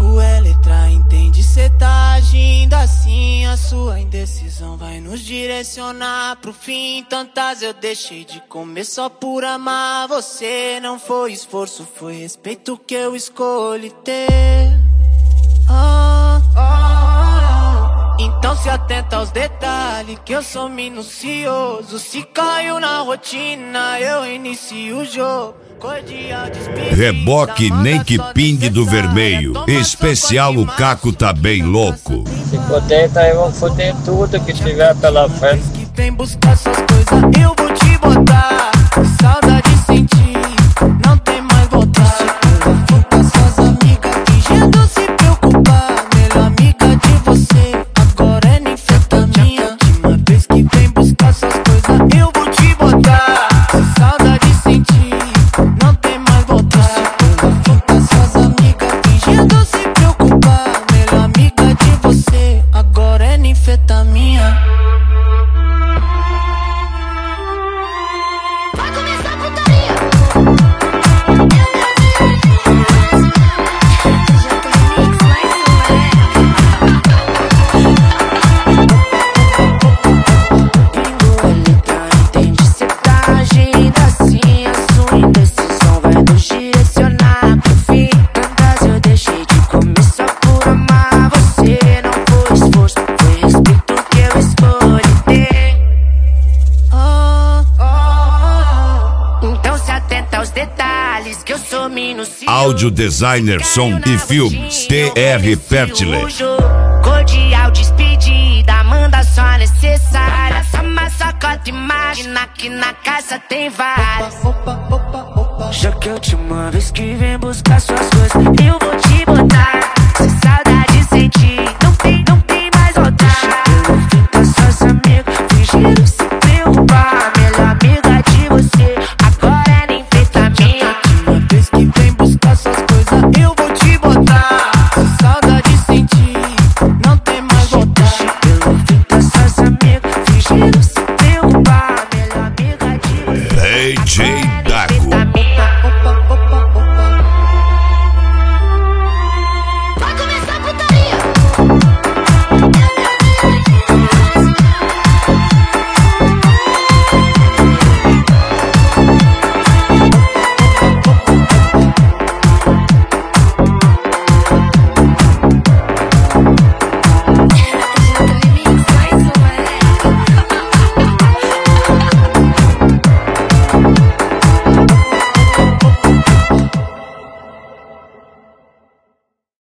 O Eletra entende, cê tá agindo assim. A sua indecisão vai nos direcionar pro fim. Tantas eu deixei de comer só por amar você. Não foi esforço, foi respeito que eu escolhi ter. Então se atenta aos detalhes, que eu sou minucioso. Se caiu na rotina, eu inicio o jogo. Reboque nem que pingue do vermelho. Especial o Caco tá bem louco. Se puder, tá aí, vamos foder tudo que tiver pela frente. Que vem buscar suas coisas, eu vou te botar. Saudade sentir, não tem mais voltar. Foca suas amigas, fingindo se preocupar. Melhor amiga de você, agora é ninfetamina. Última vez que vem buscar suas coisas, eu vou te botar. Saudade sentir, não tem mais voltar. Foca suas amigas, fingindo se preocupar. Melhor amiga de você, agora é ninfetamina. Vai começar a putaria. Entende, cê tá agindo assim. A sua indecisão vai nos direcionar pro fim. Tantas eu deixei de comer só por amar você. Não foi esforço, foi respeito que eu escolhi ter. Então se atenta aos detalhes, que eu sou minucioso. Áudio designer, som e filmes, TR Pertile. Cordial despedida, manda só necessária. Só uma sacota, imagina que na casa tem várias. Já que eu te mando, vez que vem buscar suas coisas, eu